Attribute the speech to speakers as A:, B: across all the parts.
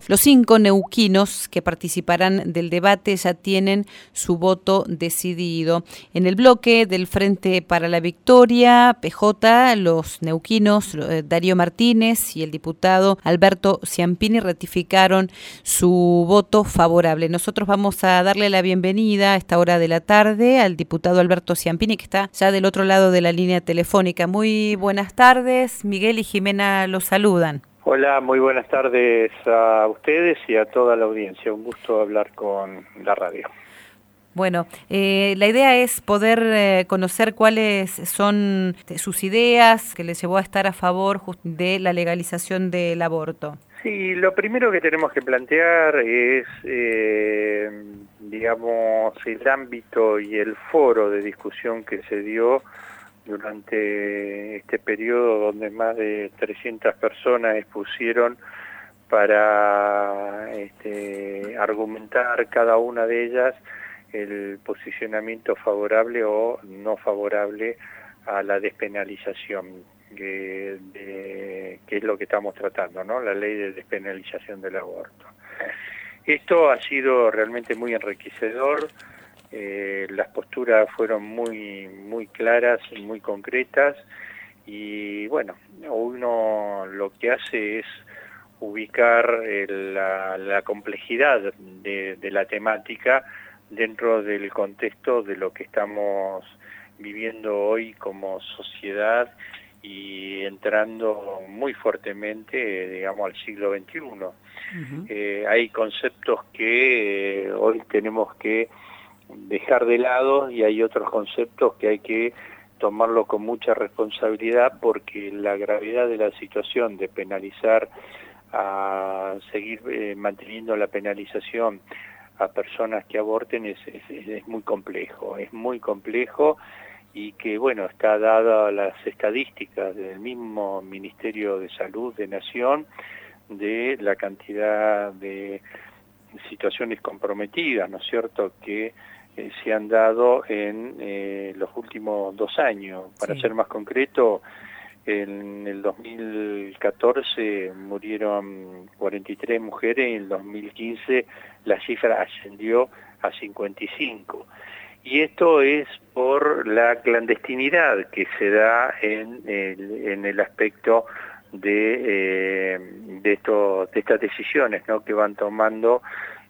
A: Los 5 neuquinos que participarán del debate ya tienen su voto decidido. En el bloque del Frente para la Victoria, PJ, los neuquinos Darío Martínez y el diputado Alberto Ciampini ratificaron su voto favorable. Nosotros vamos a darle la bienvenida a esta hora de la tarde al diputado Alberto Ciampini, que está ya del otro lado de la línea telefónica. Muy buenas tardes, Miguel y Jimena los saludan.
B: Hola, muy buenas tardes a ustedes y a toda la audiencia. Un gusto hablar con la radio.
A: Bueno, la idea es poder conocer cuáles son sus ideas que les llevó a estar a favor de la legalización del aborto.
B: Sí, lo primero que tenemos que plantear es, digamos, el ámbito y el foro de discusión que se dio durante este periodo donde más de 300 personas expusieron para argumentar cada una de ellas el posicionamiento favorable o no favorable a la despenalización, que es lo que estamos tratando, ¿no? La ley de despenalización del aborto. Esto ha sido realmente muy enriquecedor. Las posturas fueron muy claras y muy concretas, y bueno, uno lo que hace es ubicar la complejidad de la temática dentro del contexto de lo que estamos viviendo hoy como sociedad y entrando muy fuertemente, digamos, al siglo XXI. Hay conceptos que hoy tenemos que dejar de lado y hay otros conceptos que hay que tomarlo con mucha responsabilidad, porque la gravedad de la situación de penalizar, a seguir manteniendo la penalización a personas que aborten es muy complejo, y que bueno, está dada las estadísticas del mismo Ministerio de Salud de Nación de la cantidad de situaciones comprometidas, ¿no es cierto?, que se han dado en los últimos 2 años. Para ser más concreto, en el 2014 murieron 43 mujeres y en el 2015 la cifra ascendió a 55. Y esto es por la clandestinidad que se da en el aspecto de estas decisiones, ¿no?, que van tomando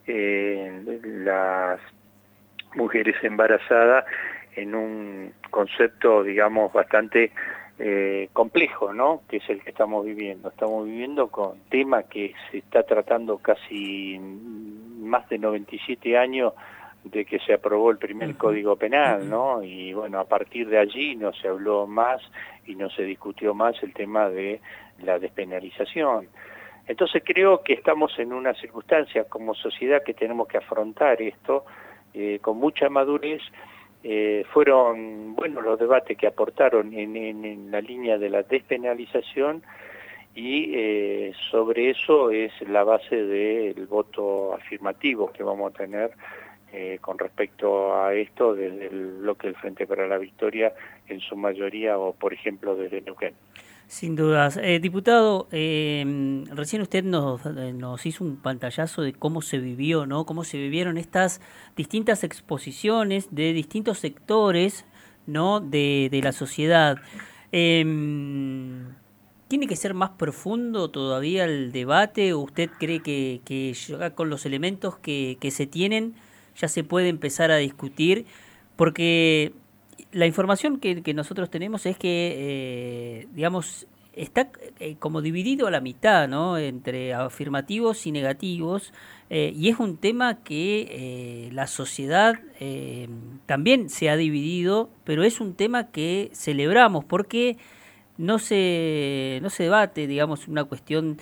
B: las mujeres embarazadas en un concepto, digamos, bastante complejo, ¿no?, que es el que estamos viviendo. Estamos viviendo con un tema que se está tratando casi más de 97 años de que se aprobó el primer Código Penal, ¿no? Y bueno, a partir de allí no se habló más y no se discutió más el tema de la despenalización. Entonces creo que estamos en una circunstancia como sociedad que tenemos que afrontar esto con mucha madurez. Fueron buenos los debates que aportaron en la línea de la despenalización, y sobre eso es la base del voto afirmativo que vamos a tener con respecto a esto desde el bloque del Frente para la Victoria en su mayoría, o por ejemplo desde Neuquén.
C: Sin dudas. Diputado, recién usted nos hizo un pantallazo de cómo se vivió, ¿no? Cómo se vivieron estas distintas exposiciones de distintos sectores, ¿no?, de la sociedad. ¿Tiene que ser más profundo todavía el debate? ¿O usted cree que ya con los elementos que se tienen ya se puede empezar a discutir? Porque la información que nosotros tenemos es que, digamos, está como dividido a la mitad, ¿no?, entre afirmativos y negativos, y es un tema que la sociedad también se ha dividido, pero es un tema que celebramos porque no se debate, digamos, una cuestión,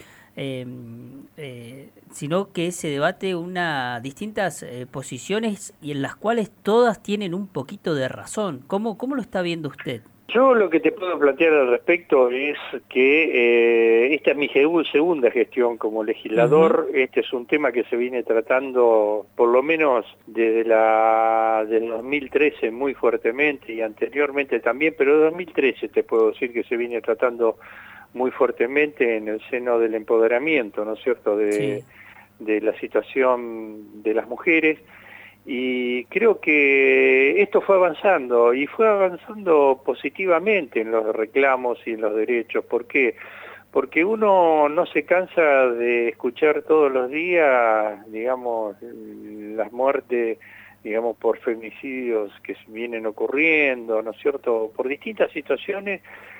C: sino que se debate distintas posiciones, y en las cuales todas tienen un poquito de razón. ¿Cómo lo está viendo usted?
B: Yo lo que te puedo plantear al respecto es que esta es mi segunda gestión como legislador. Este es un tema que se viene tratando por lo menos desde del 2013 muy fuertemente, y anteriormente también, pero en 2013 te puedo decir que se viene tratando muy fuertemente en el seno del empoderamiento, ¿no es cierto?, de de la situación de las mujeres, y creo que esto fue avanzando, y fue avanzando positivamente en los reclamos y en los derechos. ¿Por qué? Porque uno no se cansa de escuchar todos los días, digamos, las muertes, digamos, por femicidios que vienen ocurriendo, ¿no es cierto?, por distintas situaciones,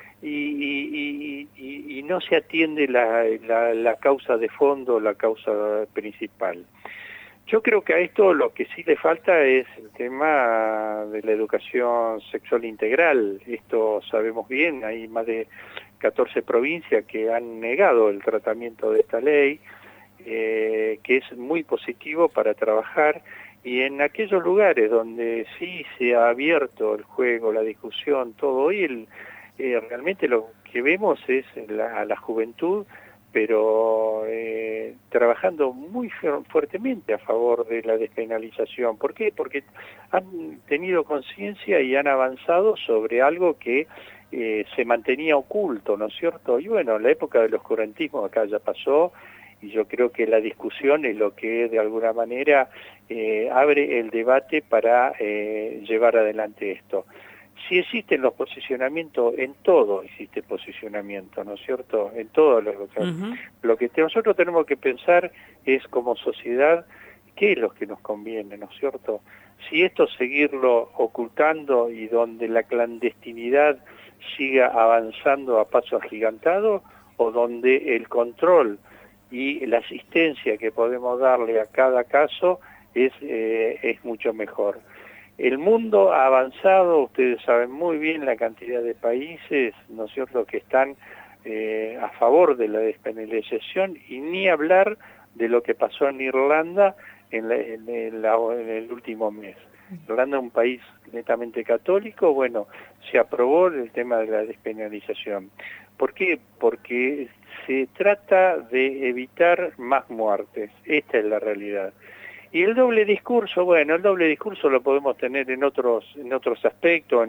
B: y no se atiende la causa de fondo, la causa principal. Yo creo que a esto lo que sí le falta es el tema de la educación sexual integral. Esto sabemos bien, hay más de 14 provincias que han negado el tratamiento de esta ley, que es muy positivo para trabajar, y en aquellos lugares donde sí se ha abierto el juego, la discusión, todo, hoy realmente lo que vemos es a la juventud, pero trabajando muy fuertemente a favor de la despenalización. ¿Por qué? Porque han tenido conciencia y han avanzado sobre algo que se mantenía oculto, ¿no es cierto? Y bueno, la época del oscurantismo acá ya pasó, y yo creo que la discusión es lo que de alguna manera abre el debate para llevar adelante esto. Si existen los posicionamientos, en todo existe posicionamiento, ¿no es cierto? En todo lo que nosotros tenemos que pensar es, como sociedad, qué es lo que nos conviene, ¿no es cierto? Si esto seguirlo ocultando y donde la clandestinidad siga avanzando a paso agigantado, o donde el control y la asistencia que podemos darle a cada caso es mucho mejor. El mundo ha avanzado, ustedes saben muy bien la cantidad de países, ¿no es cierto?, que están a favor de la despenalización, y ni hablar de lo que pasó en Irlanda en el último mes. Irlanda es un país netamente católico, bueno, se aprobó el tema de la despenalización. ¿Por qué? Porque se trata de evitar más muertes, esta es la realidad. Y el doble discurso, bueno, el doble discurso lo podemos tener en otros aspectos,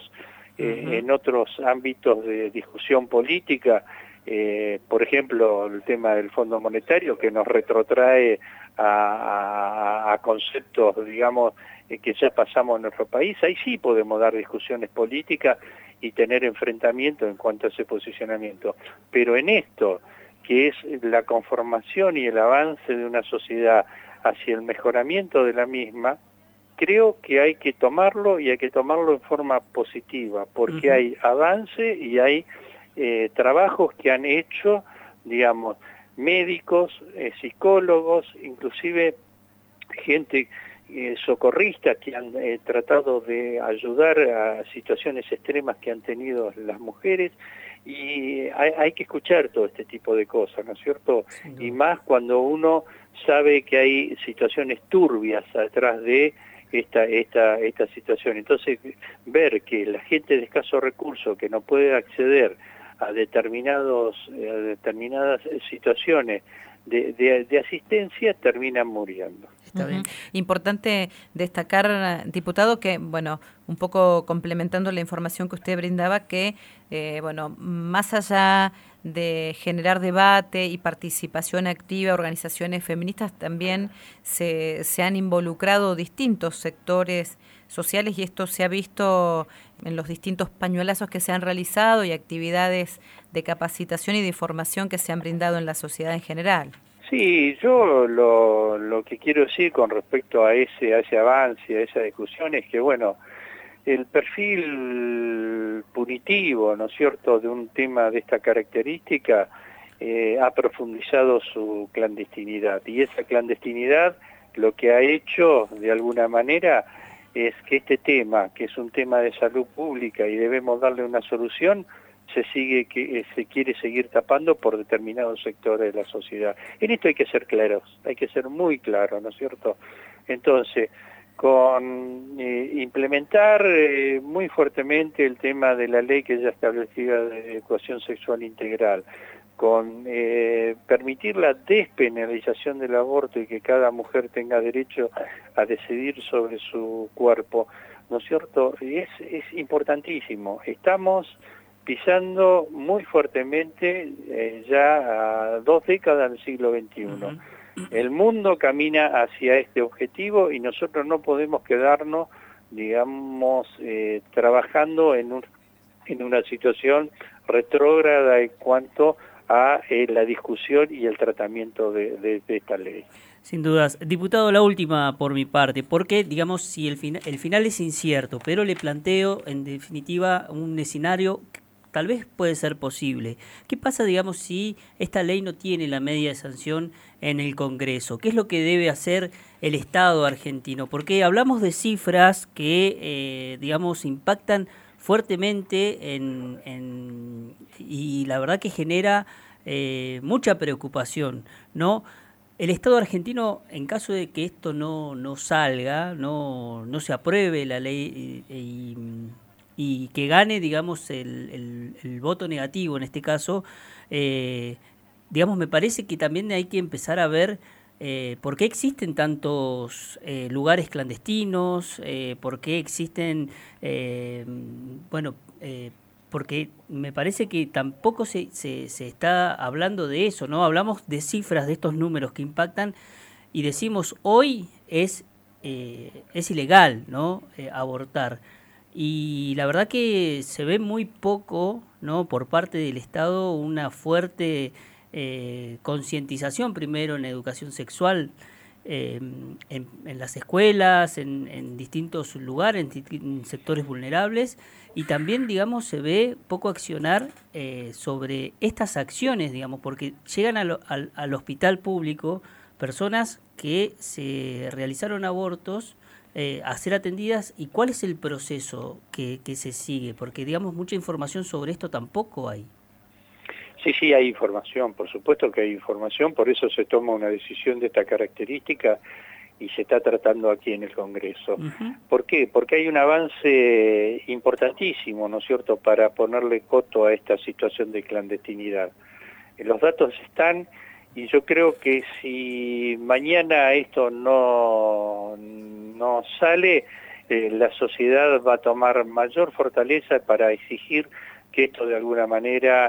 B: en otros ámbitos de discusión política, por ejemplo, el tema del Fondo Monetario, que nos retrotrae a conceptos, digamos, que ya pasamos en nuestro país. Ahí sí podemos dar discusiones políticas y tener enfrentamientos en cuanto a ese posicionamiento. Pero en esto, que es la conformación y el avance de una sociedad hacia el mejoramiento de la misma, creo que hay que tomarlo, y hay que tomarlo en forma positiva, porque hay avance y hay trabajos que han hecho, digamos, médicos, psicólogos, inclusive gente socorristas que han tratado de ayudar a situaciones extremas que han tenido las mujeres, y hay que escuchar todo este tipo de cosas, ¿no es cierto? Y más cuando uno sabe que hay situaciones turbias atrás de esta situación. Entonces, ver que la gente de escasos recursos, que no puede acceder a determinadas situaciones de asistencia, terminan muriendo.
A: Está bien. Importante destacar, diputado, que, bueno, un poco complementando la información que usted brindaba, que, bueno, más allá de generar debate y participación activa, organizaciones feministas también se han involucrado distintos sectores sociales, y esto se ha visto en los distintos pañuelazos que se han realizado y actividades de capacitación y de información que se han brindado en la sociedad en general.
B: Sí, yo lo que quiero decir con respecto a ese avance, a esa discusión, es que, bueno, el perfil punitivo, ¿no es cierto?, de un tema de esta característica ha profundizado su clandestinidad, y esa clandestinidad lo que ha hecho, de alguna manera, es que este tema, que es un tema de salud pública y debemos darle una solución, se quiere seguir tapando por determinados sectores de la sociedad. En esto hay que ser claros, hay que ser muy claros, ¿no es cierto? Entonces, con implementar muy fuertemente el tema de la ley que ya establecía de educación sexual integral, con permitir la despenalización del aborto y que cada mujer tenga derecho a decidir sobre su cuerpo, ¿no es cierto? Y es importantísimo. Estamos pisando muy fuertemente ya a 2 décadas del siglo XXI. El mundo camina hacia este objetivo y nosotros no podemos quedarnos, digamos, trabajando en una situación retrógrada en cuanto a la discusión y el tratamiento de esta ley.
C: Sin dudas. Diputado, la última por mi parte, porque, digamos, si el final es incierto, pero le planteo, en definitiva, un escenario que tal vez puede ser posible. ¿Qué pasa, digamos, si esta ley no tiene la media de sanción en el Congreso? ¿Qué es lo que debe hacer el Estado argentino? Porque hablamos de cifras que, digamos, impactan fuertemente y la verdad que genera mucha preocupación, ¿no? El Estado argentino, en caso de que esto no salga, no se apruebe la ley y que gane, digamos, el voto negativo en este caso, digamos, me parece que también hay que empezar a ver por qué existen tantos lugares clandestinos, por qué existen, porque me parece que tampoco se está hablando de eso, ¿no? Hablamos de cifras, de estos números que impactan y decimos hoy es ilegal, ¿no? Abortar. Y la verdad que se ve muy poco, ¿no? Por parte del Estado una fuerte concientización primero en la educación sexual, en las escuelas, en distintos lugares, en sectores vulnerables, y también, digamos, se ve poco accionar sobre estas acciones, digamos, porque llegan al hospital público personas que se realizaron abortos a ser atendidas, y cuál es el proceso que se sigue, porque, digamos, mucha información sobre esto tampoco hay.
B: Sí, hay información, por supuesto que hay información, por eso se toma una decisión de esta característica y se está tratando aquí en el Congreso.
C: Uh-huh.
B: ¿Por qué? Porque hay un avance importantísimo, ¿no es cierto?, para ponerle coto a esta situación de clandestinidad. Los datos están, y yo creo que si mañana esto no sale, la sociedad va a tomar mayor fortaleza para exigir que esto de alguna manera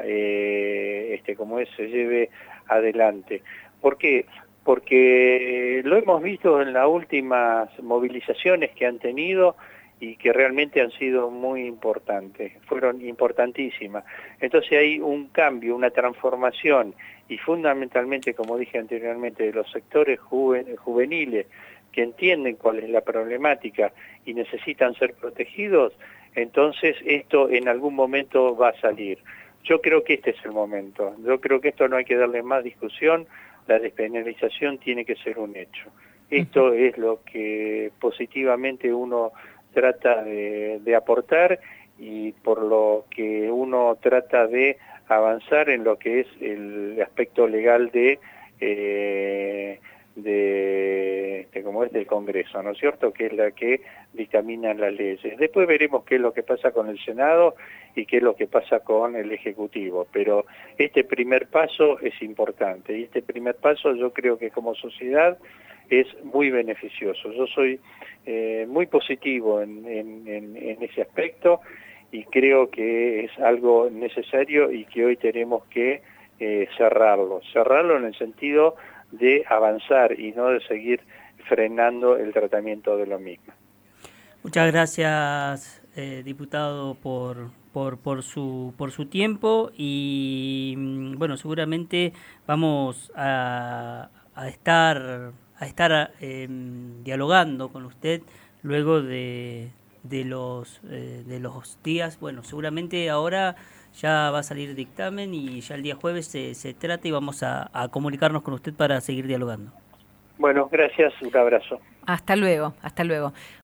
B: se lleve adelante. ¿Por qué? Porque lo hemos visto en las últimas movilizaciones que han tenido y que realmente han sido muy importantes, fueron importantísimas. Entonces hay un cambio, una transformación, y fundamentalmente, como dije anteriormente, de los sectores juveniles que entienden cuál es la problemática y necesitan ser protegidos. Entonces esto en algún momento va a salir. Yo creo que este es el momento. Yo creo que esto no hay que darle más discusión. La despenalización tiene que ser un hecho. Esto es lo que positivamente uno trata de aportar y por lo que uno trata de avanzar en lo que es el aspecto legal del Congreso, ¿no es cierto?, que es la que dictamina las leyes. Después veremos qué es lo que pasa con el Senado y qué es lo que pasa con el Ejecutivo, pero este primer paso es importante, y este primer paso yo creo que como sociedad es muy beneficioso. Yo soy muy positivo en ese aspecto, y creo que es algo necesario y que hoy tenemos que cerrarlo en el sentido de avanzar y no de seguir frenando el tratamiento de lo mismo.
C: Muchas gracias, diputado, por su tiempo, y bueno, seguramente vamos a estar dialogando con usted luego de los días. Bueno, seguramente ahora ya va a salir dictamen y ya el día jueves se trata, y vamos a comunicarnos con usted para seguir dialogando.
B: Bueno, gracias, un abrazo.
A: Hasta luego, hasta luego.